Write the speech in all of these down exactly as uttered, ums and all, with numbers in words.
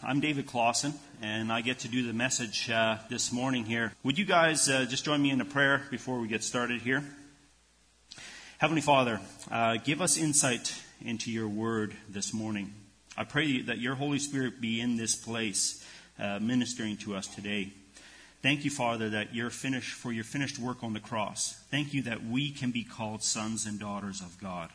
I'm David Clausen, and I get to do the message uh, this morning here. Would you guys uh, just join me in a prayer before we get started here? Heavenly Father, uh, give us insight into your word this morning. I pray that your Holy Spirit be in this place, uh, ministering to us today. Thank you, Father, that you're finished for your finished work on the cross. Thank you that we can be called sons and daughters of God.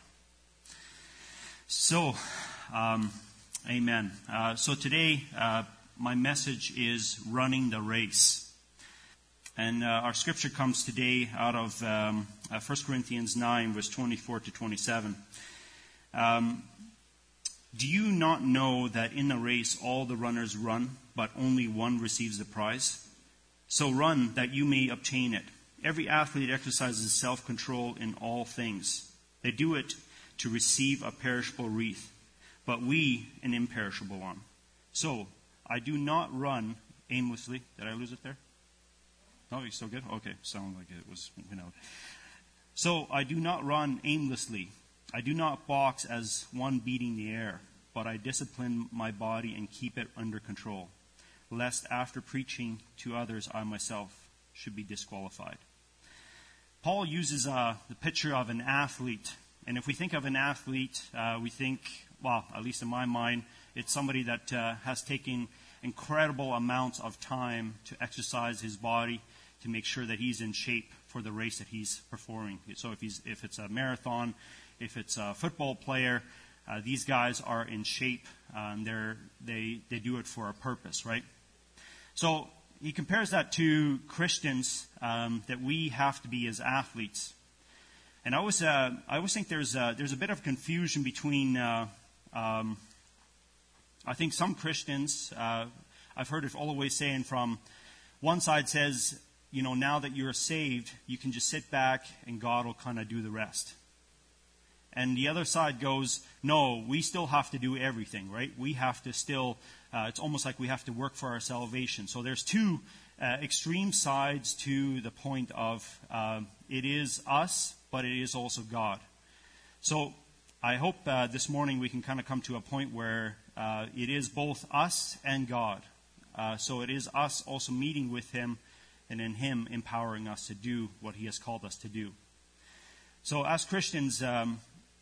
So, um, amen. Uh, so today, uh, my message is running the race. And uh, our scripture comes today out of um, uh, First Corinthians nine, verse twenty-four to twenty-seven. Um, Do you not know that in a race all the runners run, but only one receives the prize? So run that you may obtain it. Every athlete exercises self-control in all things. They do it to receive a perishable wreath, but we an imperishable one. So I do not run aimlessly. Did I lose it there? No, you're still good? Okay, sounded like it was, you know. So I do not run aimlessly. I do not box as one beating the air, but I discipline my body and keep it under control, lest after preaching to others I myself should be disqualified. Paul uses uh, the picture of an athlete. And if we think of an athlete, uh, we think, well, at least in my mind, it's somebody that uh, has taken incredible amounts of time to exercise his body to make sure that he's in shape for the race that he's performing. So if he's if it's a marathon, if it's a football player, uh, these guys are in shape. Uh, and they're, they they do it for a purpose, right? So he compares that to Christians, um, that we have to be as athletes. And I always, uh, I always think there's a, there's a bit of confusion between, uh, um, I think some Christians, uh, I've heard it always saying from one side says, you know, now that you're saved, you can just sit back and God will kind of do the rest. And the other side goes, no, we still have to do everything, right? We have to still, uh, it's almost like we have to work for our salvation. So there's two uh, extreme sides to the point of uh, it is us, but it is also God. So I hope uh, this morning we can kind of come to a point where uh, it is both us and God. Uh, so it is us also meeting with Him and in Him empowering us to do what He has called us to do. So as Christians, um,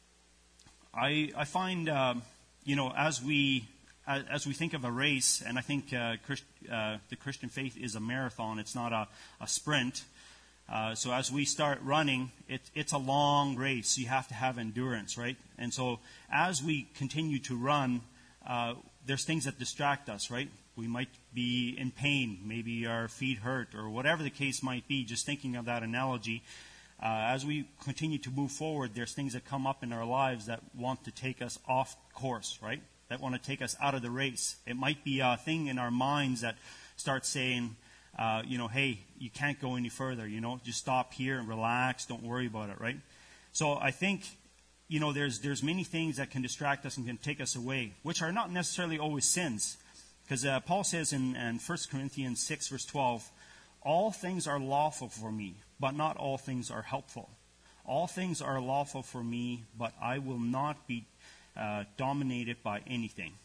I, I find, uh, you know, as we as, as we think of a race, and I think uh, Christ, uh, the Christian faith is a marathon. It's not a, a sprint. Uh, so as we start running, it, it's a long race. You have to have endurance, right? And so as we continue to run, uh, there's things that distract us, right? We might be in pain. Maybe our feet hurt or whatever the case might be. Just thinking of that analogy. Uh, as we continue to move forward, there's things that come up in our lives that want to take us off course, right? That want to take us out of the race. It might be a thing in our minds that starts saying, Uh, you know, hey, you can't go any further, you know, just stop here and relax, don't worry about it, right? So I think, you know, there's there's many things that can distract us and can take us away, which are not necessarily always sins. Because uh, Paul says in, in First Corinthians six, verse twelve, all things are lawful for me, but not all things are helpful. All things are lawful for me, but I will not be uh, dominated by anything.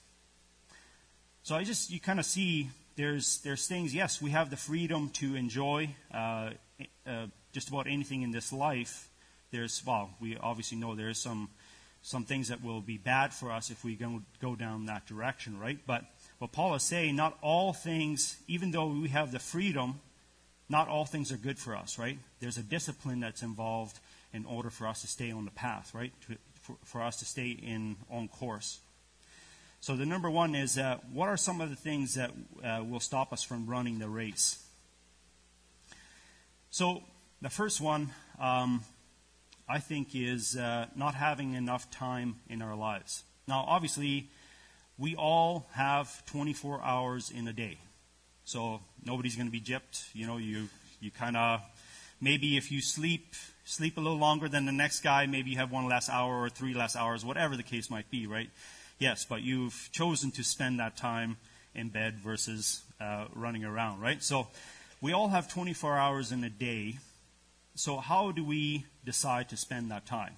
So I just, you kind of see... There's there's things, yes, we have the freedom to enjoy uh, uh, just about anything in this life. There's, well, we obviously know there's some some things that will be bad for us if we go, go down that direction, right? But what Paul is saying, not all things, even though we have the freedom, not all things are good for us, right? There's a discipline that's involved in order for us to stay on the path, right? To, for, for us to stay in on course. So the number one is, uh, what are some of the things that uh, will stop us from running the race? So the first one, um, I think, is uh, not having enough time in our lives. Now, obviously, we all have twenty-four hours in a day. So nobody's going to be gypped. You know, you, you kind of, maybe if you sleep, sleep a little longer than the next guy, maybe you have one less hour or three less hours, whatever the case might be, right? Yes, but you've chosen to spend that time in bed versus uh, running around, right? So we all have twenty-four hours in a day. So how do we decide to spend that time?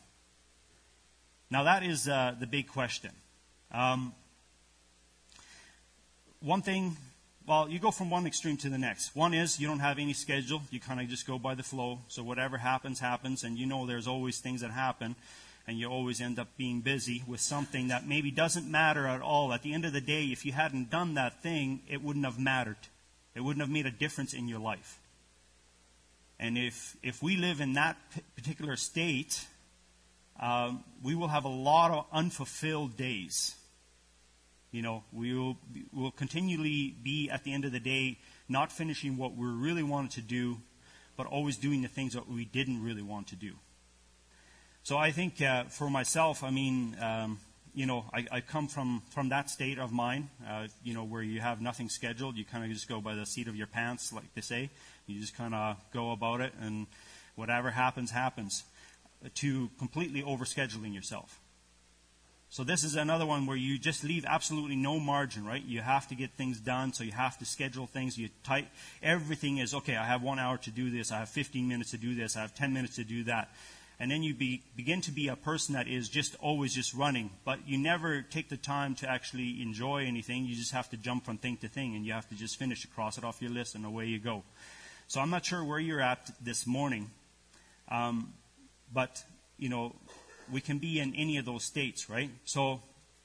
Now that is uh, the big question. Um, one thing, well, you go from one extreme to the next. One is you don't have any schedule. You kind of just go by the flow. So whatever happens, happens. And you know there's always things that happen. And you always end up being busy with something that maybe doesn't matter at all. At the end of the day, if you hadn't done that thing, it wouldn't have mattered. It wouldn't have made a difference in your life. And if if we live in that particular state, um, we will have a lot of unfulfilled days. You know, we will will continually be, at the end of the day, not finishing what we really wanted to do, but always doing the things that we didn't really want to do. So I think uh, for myself, I mean, um, you know, I, I come from, from that state of mind, uh, you know, where you have nothing scheduled. You kind of just go by the seat of your pants, like they say. You just kind of go about it, and whatever happens, happens, to completely overscheduling yourself. So this is another one where you just leave absolutely no margin, right? You have to get things done, so you have to schedule things. You tight, everything is, okay, I have one hour to do this. I have fifteen minutes to do this. I have ten minutes to do that. And then you be, begin to be a person that is just always just running. But you never take the time to actually enjoy anything. You just have to jump from thing to thing, and you have to just finish it, cross it off your list, and away you go. So I'm not sure where you're at this morning. Um, but, you know, we can be in any of those states, right? So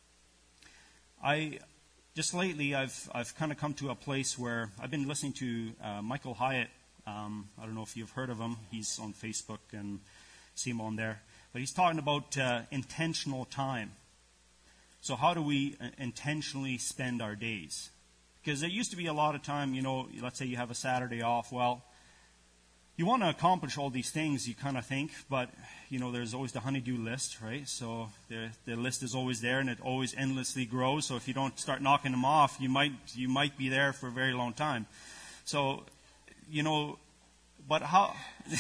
I just lately I've I've kind of come to a place where I've been listening to uh, Michael Hyatt. Um, I don't know if you've heard of him. He's on Facebook and see him on there. But he's talking about uh, intentional time. So how do we uh, intentionally spend our days? Because there used to be a lot of time, you know, let's say you have a Saturday off. Well, you want to accomplish all these things, you kind of think, but, you know, there's always the honeydew list, right? So the the list is always there, and it always endlessly grows. So if you don't start knocking them off, you might you might be there for a very long time. So, you know, but how...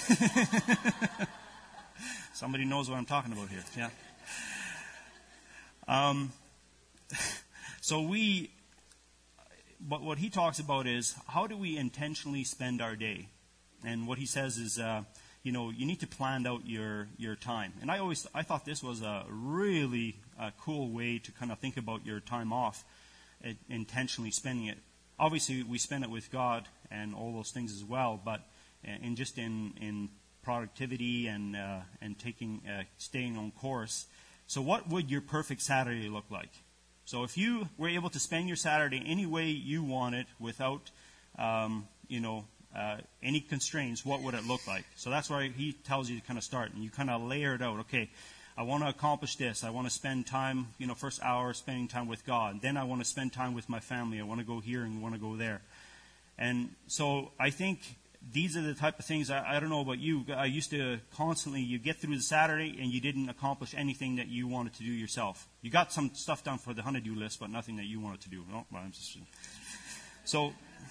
Somebody knows what I'm talking about here, yeah. Um, so we... But what he talks about is, how do we intentionally spend our day? And what he says is, uh, you know, you need to plan out your, your time. And I always, I thought this was a really uh, cool way to kind of think about your time off, uh, intentionally spending it. Obviously, we spend it with God and all those things as well, but in just in, in productivity and uh, and taking uh, staying on course. So, what would your perfect Saturday look like? So, if you were able to spend your Saturday any way you wanted without, um, you know. Uh, any constraints, what would it look like? So that's why he tells you to kind of start, and you kind of layer it out. Okay, I want to accomplish this. I want to spend time, you know, first hour spending time with God. Then I want to spend time with my family. I want to go here and want to go there. And so I think these are the type of things, I, I don't know about you, I used to constantly, you get through the Saturday and you didn't accomplish anything that you wanted to do yourself. You got some stuff done for the honeydew list, but nothing that you wanted to do. No, I'm just, so...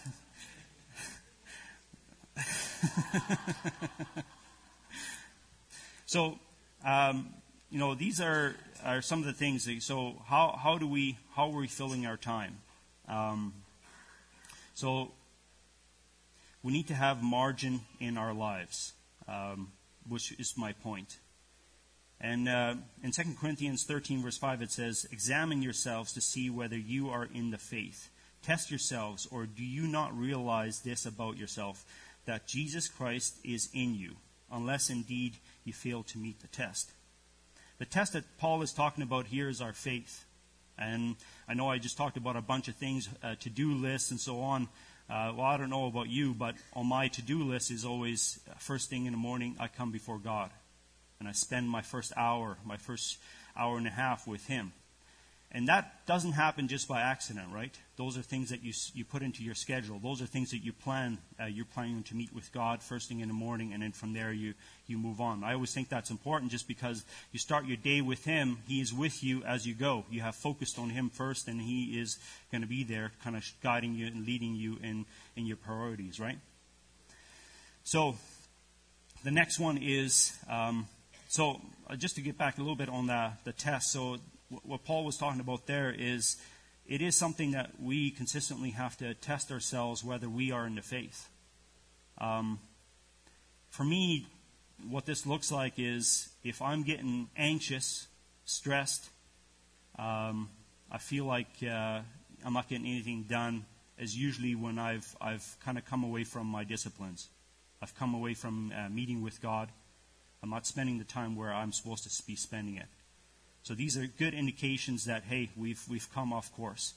so, um, you know, these are, are some of the things. That, so, how how do we how are we filling our time? Um, so, we need to have margin in our lives, um, which is my point. And uh, in Second Corinthians thirteen, verse five, it says, "Examine yourselves to see whether you are in the faith. Test yourselves, or do you not realize this about yourself, that Jesus Christ is in you, unless indeed you fail to meet the test." The test that Paul is talking about here is our faith. And I know I just talked about a bunch of things, uh, to-do lists and so on. Uh, well, I don't know about you, but on my to-do list is always, uh, first thing in the morning, I come before God. And I spend my first hour, my first hour and a half with Him. And that doesn't happen just by accident, right? Those are things that you you put into your schedule. Those are things that you plan. Uh, you're planning to meet with God first thing in the morning, and then from there you, you move on. I always think that's important just because you start your day with Him. He is with you as you go. You have focused on Him first, and He is going to be there kind of guiding you and leading you in, in your priorities, right? So the next one is, um, so uh, just to get back a little bit on the, the test. So what Paul was talking about there is, it is something that we consistently have to test ourselves whether we are in the faith. Um, for me, what this looks like is, if I'm getting anxious, stressed, um, I feel like uh, I'm not getting anything done is usually when I've I've kind of come away from my disciplines. I've come away from uh, meeting with God. I'm not spending the time where I'm supposed to be spending it. So these are good indications that, hey, we've we've come off course.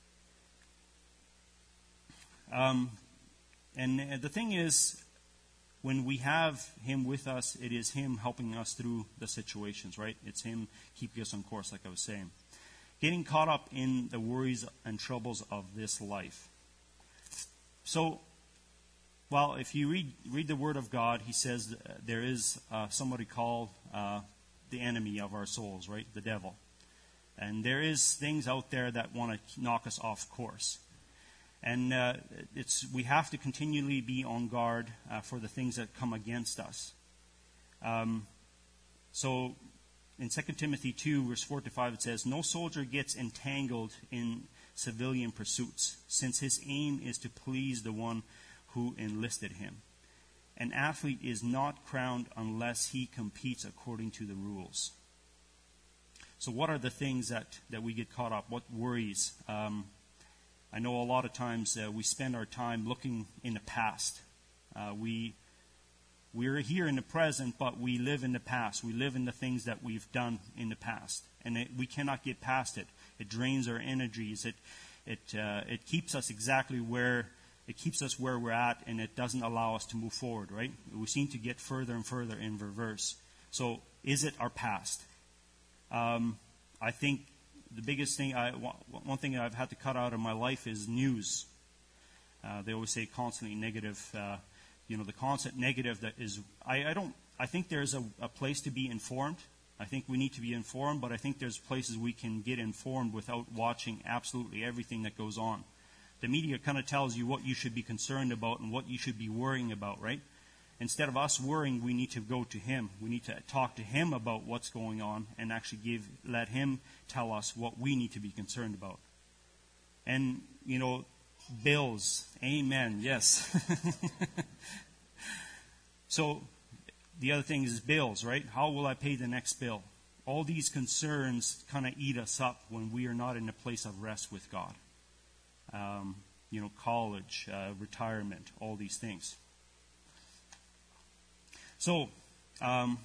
Um, and the thing is, when we have Him with us, it is Him helping us through the situations, right? It's Him keeping us on course, like I was saying. Getting caught up in the worries and troubles of this life. So, well, if you read read the Word of God, He says there is uh, somebody called uh, the enemy of our souls, right? The devil. And there is things out there that want to knock us off course. And uh, it's we have to continually be on guard uh, for the things that come against us. Um, so, in Second Timothy two, verse four to five, it says, "No soldier gets entangled in civilian pursuits, since his aim is to please the one who enlisted him. An athlete is not crowned unless he competes according to the rules." So what are the things that, that we get caught up? What worries? Um, I know a lot of times uh, we spend our time looking in the past. Uh, we, we're here in the present, but we live in the past. We live in the things that we've done in the past. And it, we cannot get past it. It drains our energies. It, it, uh, it keeps us exactly where, it keeps us where we're at, and it doesn't allow us to move forward, right? We seem to get further and further in reverse. So is it our past? Um, I think the biggest thing, I, one thing that I've had to cut out of my life is news. Uh, they always say constantly negative. Uh, you know, the constant negative that is. I, I don't. I think there's a, a place to be informed. I think we need to be informed, but I think there's places we can get informed without watching absolutely everything that goes on. The media kind of tells you what you should be concerned about and what you should be worrying about, right? Instead of us worrying, we need to go to Him. We need to talk to Him about what's going on and actually give, let Him tell us what we need to be concerned about. And, you know, bills. Amen. Yes. So, the other thing is bills, right? How will I pay the next bill? All these concerns kind of eat us up when we are not in a place of rest with God. Um, you know, college, uh, retirement, all these things. So, um,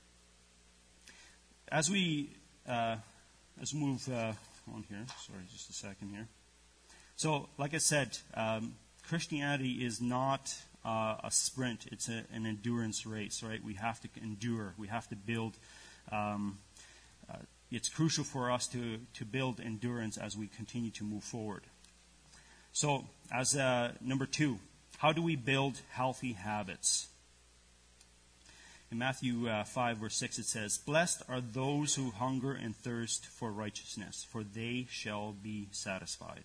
as we uh, let's move uh, on here. Sorry, just a second here. So, like I said, um, Christianity is not uh, a sprint; it's a, an endurance race, right? We have to endure. We have to build. Um, uh, it's crucial for us to to build endurance as we continue to move forward. So, as uh, number two, how do we build healthy habits? In Matthew uh, five, verse six, it says, "Blessed are those who hunger and thirst for righteousness, for they shall be satisfied."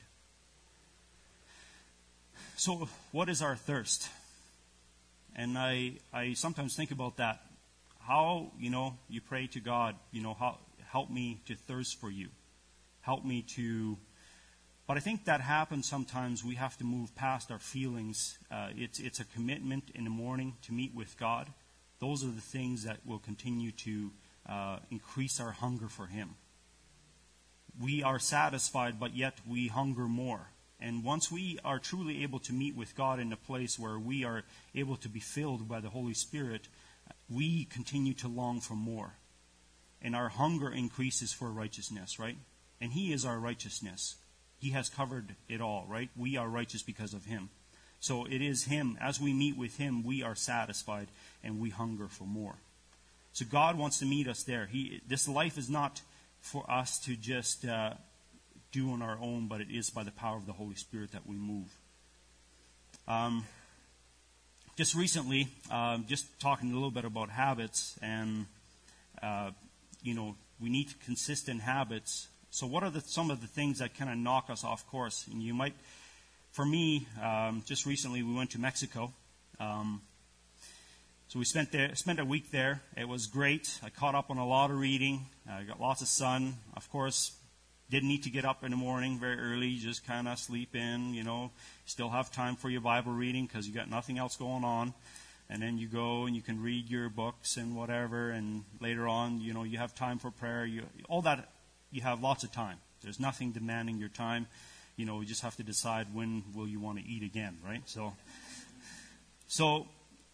So, what is our thirst? And I, I sometimes think about that. How, you know, you pray to God, you know, how, help me to thirst for you. Help me to... But I think that happens sometimes. We have to move past our feelings. Uh, it's, it's a commitment in the morning to meet with God. Those are the things that will continue to uh, increase our hunger for Him. We are satisfied, but yet we hunger more. And once we are truly able to meet with God in a place where we are able to be filled by the Holy Spirit, we continue to long for more. And our hunger increases for righteousness, right? And He is our righteousness. He has covered it all, right? We are righteous because of Him. So it is Him. As we meet with Him, we are satisfied and we hunger for more. So God wants to meet us there. He, this life is not for us to just uh, do on our own, but it is by the power of the Holy Spirit that we move. Um, just recently, um, just talking a little bit about habits, and uh, you know, we need consistent habits. So what are the, some of the things that kind of knock us off course? And you might... For me, um, just recently we went to Mexico. Um, so we spent there, spent a week there. It was great. I caught up on a lot of reading. I got lots of sun. Of course, didn't need to get up in the morning very early. Just kind of sleep in, you know. Still have time for your Bible reading because you got nothing else going on. And then you go and you can read your books and whatever. And later on, you know, you have time for prayer. You, all that, you have lots of time. There's nothing demanding your time. you know, you just have to decide when will you want to eat again, right? So, so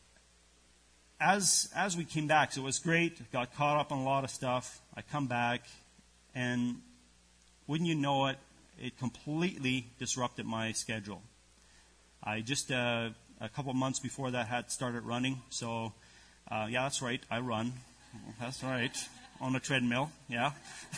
as as we came back, so it was great. Got caught up on a lot of stuff. I come back, and wouldn't you know it, it completely disrupted my schedule. I just uh, a couple of months before that had started running. So, uh, yeah, that's right. I run. That's right. On a treadmill. Yeah.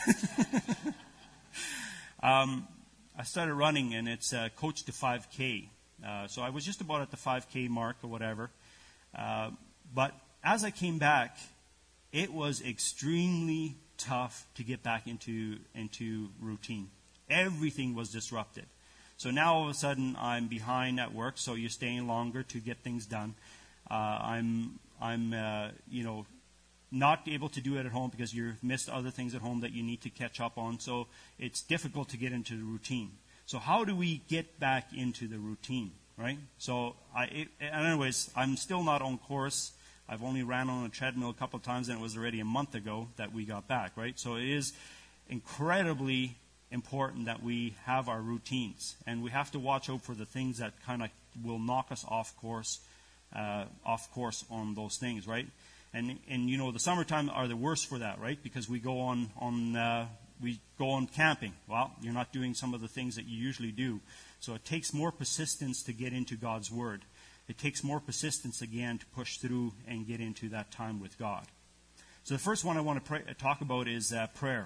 um, I started running, and it's uh, Coach to five K. Uh, so I was just about at the five K mark or whatever. Uh, but as I came back, it was extremely tough to get back into into routine. Everything was disrupted. So now all of a sudden I'm behind at work, so you're staying longer to get things done. Uh, I'm I'm uh, you know not able to do it at home because you've missed other things at home that you need to catch up on. So it's difficult to get into the routine. So how do we get back into the routine, right? So I it, anyways, I'm still not on course. I've only ran on a treadmill a couple of times, and it was already a month ago that we got back, right? So it is incredibly important that we have our routines, and we have to watch out for the things that kind of will knock us off course, uh, off course on those things, right? And and you know the summertime are the worst for that, right? Because we go on on uh, we go on camping. Well, you're not doing some of the things that you usually do, so it takes more persistence to get into God's Word. It takes more persistence again to push through and get into that time with God. So the first one I want to pray, talk about is uh, prayer.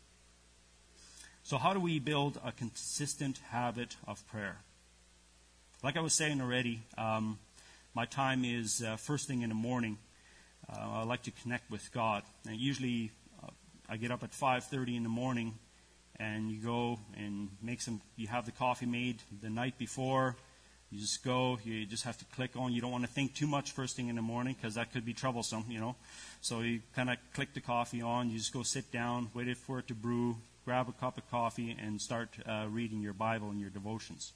So how do we build a consistent habit of prayer? Like I was saying already, um, my time is uh, first thing in the morning. Uh, I like to connect with God. And usually uh, I get up at five thirty in the morning, and you go and make some. You have the coffee made the night before. You just go. You just have to click on. You don't want to think too much first thing in the morning because that could be troublesome, you know. So you kind of click the coffee on. You just go sit down, wait for it to brew, grab a cup of coffee, and start uh, reading your Bible and your devotions.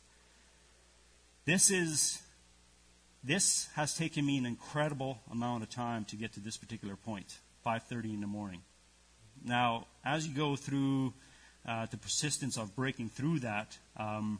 This is. This has taken me an incredible amount of time to get to this particular point, five thirty in the morning. Now, as you go through uh, the persistence of breaking through that, um,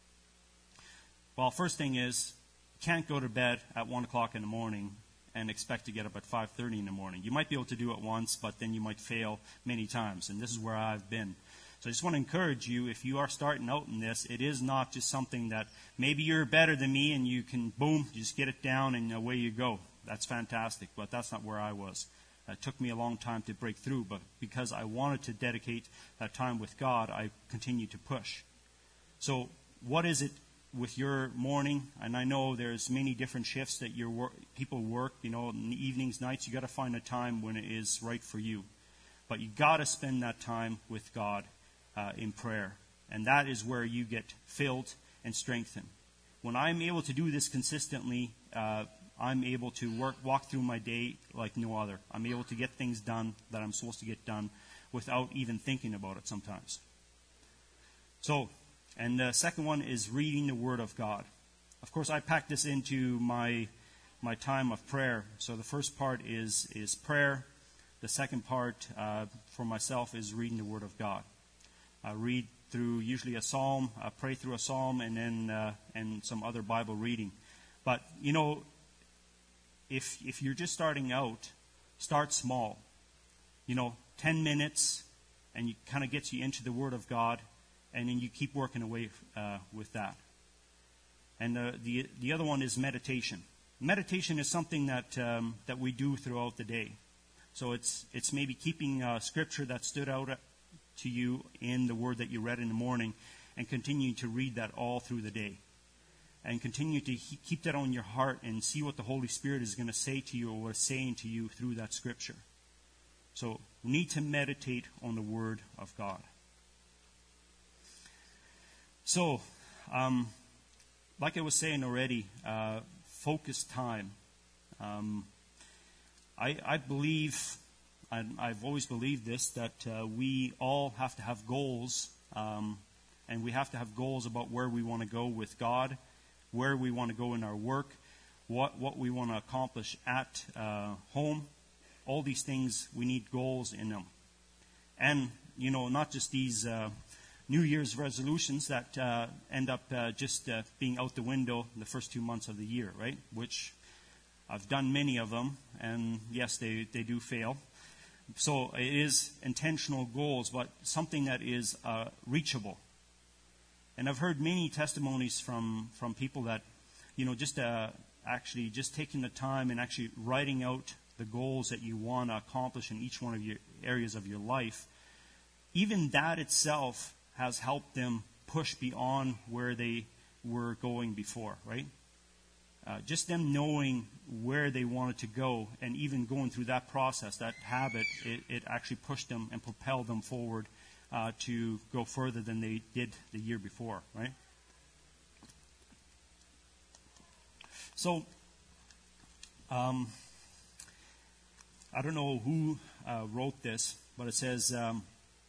well, first thing is, you can't go to bed at one o'clock in the morning and expect to get up at five thirty in the morning. You might be able to do it once, but then you might fail many times, and this is where I've been. So I just want to encourage you, if you are starting out in this, it is not just something that maybe you're better than me and you can, boom, just get it down and away you go. That's fantastic, but that's not where I was. It took me a long time to break through, but because I wanted to dedicate that time with God, I continued to push. So what is it with your morning? And I know there's many different shifts that your work, people work, you know, in the evenings, nights. You got to find a time when it is right for you. But you got to spend that time with God. Uh, in prayer. And that is where you get filled and strengthened. When I'm able to do this consistently, uh, I'm able to work, walk through my day like no other. I'm able to get things done that I'm supposed to get done without even thinking about it sometimes. So, and the second one is reading the Word of God. Of course, I packed this into my my time of prayer. So the first part is, is prayer. The second part uh, for myself is reading the Word of God. I read through usually a psalm, I pray through a psalm, and then uh, and some other Bible reading. But you know, if if you're just starting out, start small. You know, ten minutes, and it kind of gets you into the Word of God, and then you keep working away uh, with that. And uh, the the other one is meditation. Meditation is something that um, that we do throughout the day. So it's it's maybe keeping uh, scripture that stood out to you in the word that you read in the morning, and continue to read that all through the day, and continue to he- keep that on your heart and see what the Holy Spirit is going to say to you or what is saying to you through that scripture. So we need to meditate on the Word of God. So, um, like I was saying already, uh, focused time. Um, I, I believe. I've always believed this, that uh, we all have to have goals, um, and we have to have goals about where we want to go with God, where we want to go in our work, what, what we want to accomplish at uh, home. All these things, we need goals in them. And, you know, not just these uh, New Year's resolutions that uh, end up uh, just uh, being out the window in the first two months of the year, right? Which I've done many of them, and yes, they, they do fail. So it is intentional goals, but something that is uh, reachable. And I've heard many testimonies from, from people that, you know, just uh, actually just taking the time and actually writing out the goals that you want to accomplish in each one of your areas of your life. Even that itself has helped them push beyond where they were going before, right? Uh, just them knowing where they wanted to go and even going through that process, that habit, it, it actually pushed them and propelled them forward uh, to go further than they did the year before, right? So, um, I don't know who uh, wrote this, but it says, um,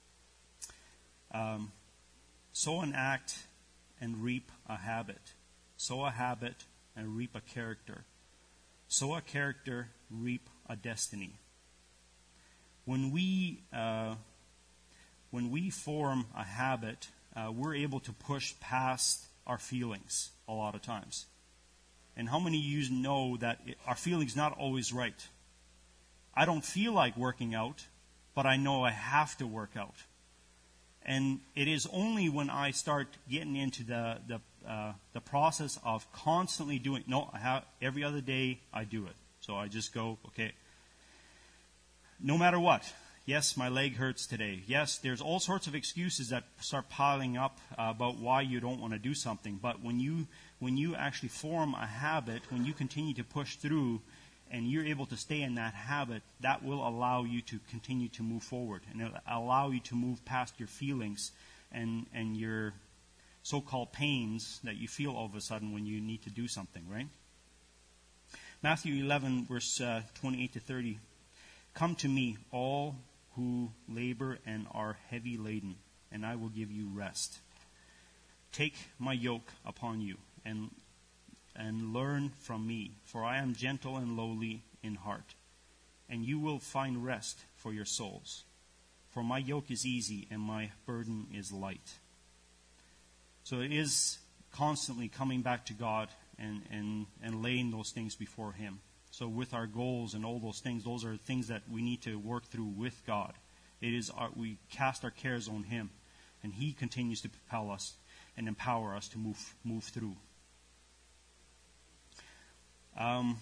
um, sow an act and reap a habit. Sow a habit and reap a character. Sow a character, reap a destiny. When we uh, when we form a habit, uh, we're able to push past our feelings a lot of times. And how many of you know that it, our feelings not always right? I don't feel like working out, but I know I have to work out. And it is only when I start getting into the the uh, the process of constantly doing. No, I have every other day I do it. So I just go, okay. No matter what. Yes, my leg hurts today. Yes, there's all sorts of excuses that start piling up uh, about why you don't want to do something. But when you when you actually form a habit, when you continue to push through, and you're able to stay in that habit, that will allow you to continue to move forward, and it'll allow you to move past your feelings and and your so-called pains that you feel all of a sudden when you need to do something, right? Matthew eleven, verse uh, twenty-eight to thirty. Come to me, all who labor and are heavy laden, and I will give you rest. Take my yoke upon you, and and learn from me, for I am gentle and lowly in heart, and you will find rest for your souls. For my yoke is easy and my burden is light. So it is constantly coming back to God and, and, and laying those things before Him. So with our goals and all those things, those are things that we need to work through with God. It is our, we cast our cares on Him, and He continues to propel us and empower us to move move through. Um,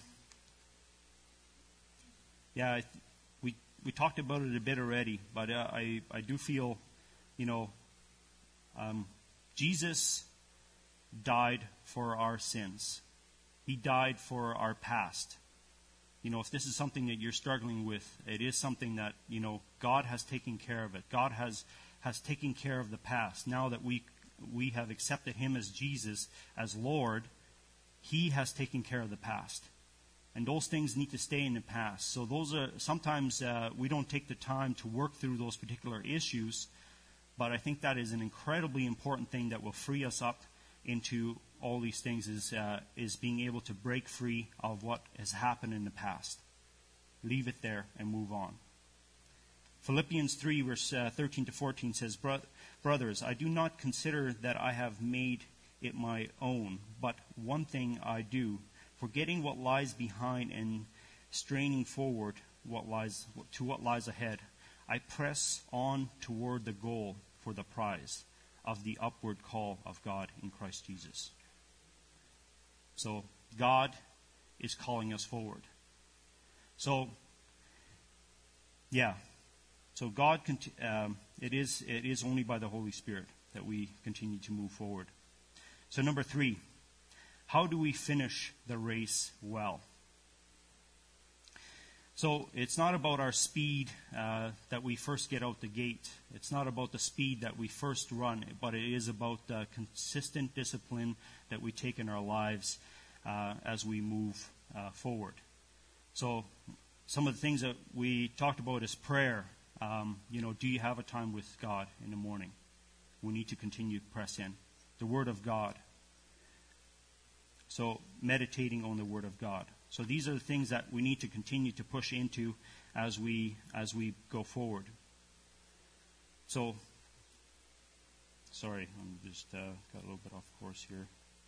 yeah, I, we we talked about it a bit already, but uh, I I do feel, you know, um, Jesus died for our sins. He died for our past. You know, if this is something that you're struggling with, it is something that, you know, God has taken care of it. God has has taken care of the past. Now that we we have accepted Him as Jesus, as Lord, He has taken care of the past. And those things need to stay in the past. So those are, sometimes uh, we don't take the time to work through those particular issues, but I think that is an incredibly important thing that will free us up into all these things, is uh, is being able to break free of what has happened in the past. Leave it there and move on. Philippians three, verse uh, thirteen to fourteen says, Brothers, I do not consider that I have made it my own, but one thing I do, forgetting what lies behind and straining forward what lies to what lies ahead, I press on toward the goal for the prize of the upward call of God in Christ Jesus. So God is calling us forward. So, yeah. So God, um, it is it is only by the Holy Spirit that we continue to move forward. So number three, how do we finish the race well? So it's not about our speed uh, that we first get out the gate. It's not about the speed that we first run, but it is about the consistent discipline that we take in our lives uh, as we move uh, forward. So some of the things that we talked about is prayer. Um, you know, do you have a time with God in the morning? We need to continue to press in. The Word of God. So meditating on the Word of God. So these are the things that we need to continue to push into as we as we go forward. So Sorry, I'm just uh, got a little bit off course here.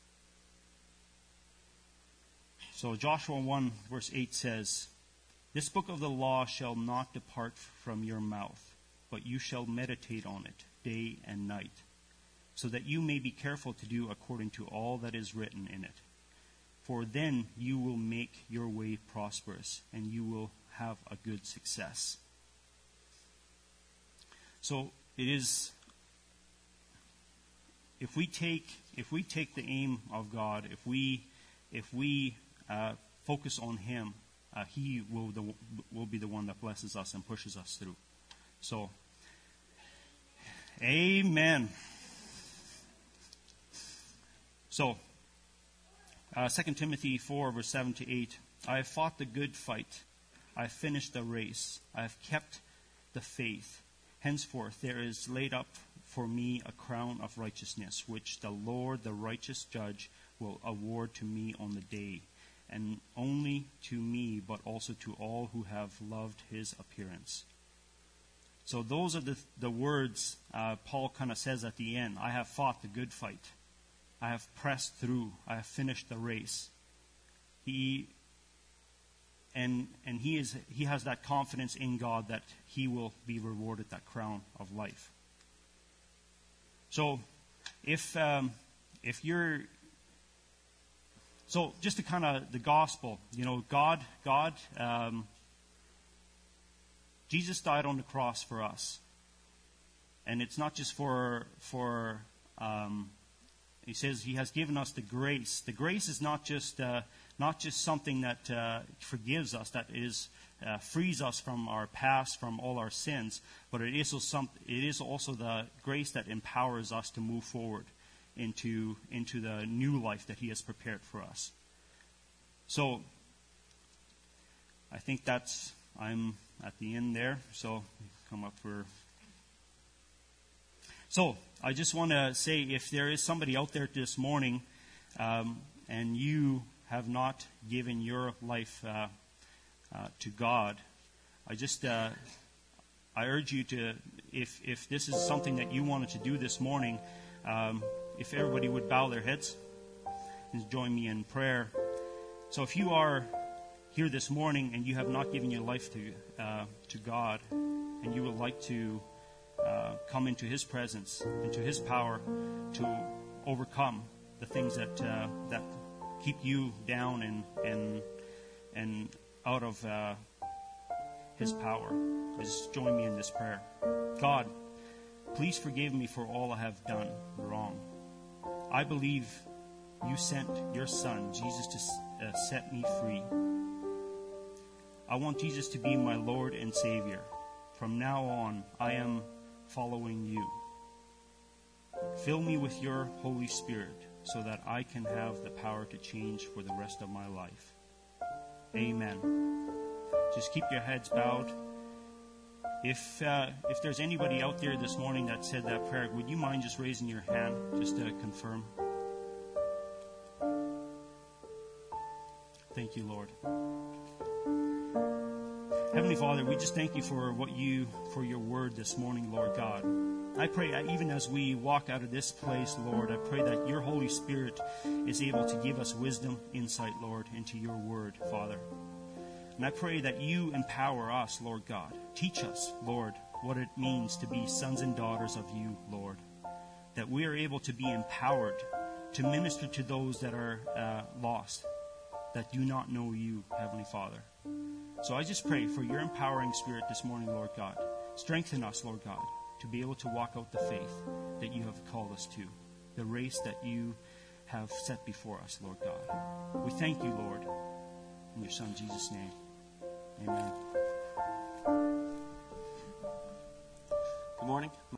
So Joshua one verse eight says, "This book of the law shall not depart from your mouth, but you shall meditate on it day and night, so that you may be careful to do according to all that is written in it. For then you will make your way prosperous, and you will have a good success." So it is, if we take if we take the aim of God, if we if we uh, focus on Him, uh, He will the, will be the one that blesses us and pushes us through. So, amen. So, uh, Second Timothy four, verse seven to eight. "I have fought the good fight. I have finished the race. I have kept the faith. Henceforth there is laid up for me a crown of righteousness, which the Lord, the righteous judge, will award to me on the day, and only to me, but also to all who have loved His appearance." So those are the, the words uh, Paul kind of says at the end. I have fought the good fight. I have pressed through. I have finished the race. He and and he is he has that confidence in God that he will be rewarded that crown of life. So, if um, if you're so just to kind of the gospel, you know, God God um, Jesus died on the cross for us, and it's not just for for. Um, He says He has given us the grace. The grace is not just uh, not just something that uh, forgives us, that is uh, frees us from our past, from all our sins, but it is also some, it is also the grace that empowers us to move forward into into the new life that He has prepared for us. So I think that's I'm at the end there. So come up for. So, I just want to say, if there is somebody out there this morning um, and you have not given your life uh, uh, to God, I just uh, I urge you to, if if this is something that you wanted to do this morning, um, if everybody would bow their heads and join me in prayer. So, if you are here this morning and you have not given your life to uh, to God, and you would like to Uh, come into His presence, into His power to overcome the things that uh, that keep you down and and and out of uh, His power. Just join me in this prayer. God, please forgive me for all I have done wrong. I believe You sent Your Son, Jesus, to uh, set me free. I want Jesus to be my Lord and Savior. From now on, I am following You. Fill me with Your Holy Spirit so that I can have the power to change for the rest of my life. Amen. Just keep your heads bowed. If uh, if there's anybody out there this morning that said that prayer, would you mind just raising your hand just to confirm? Thank you, Lord. Heavenly Father, we just thank You for what You, for Your word this morning, Lord God. I pray even as we walk out of this place, Lord, I pray that Your Holy Spirit is able to give us wisdom, insight, Lord, into Your word, Father. And I pray that You empower us, Lord God. Teach us, Lord, what it means to be sons and daughters of You, Lord. That we are able to be empowered to minister to those that are uh, lost, that do not know You, Heavenly Father. So I just pray for Your empowering Spirit this morning, Lord God. Strengthen us, Lord God, to be able to walk out the faith that You have called us to, the race that You have set before us, Lord God. We thank You, Lord, in Your Son, Jesus' name. Amen. Good morning.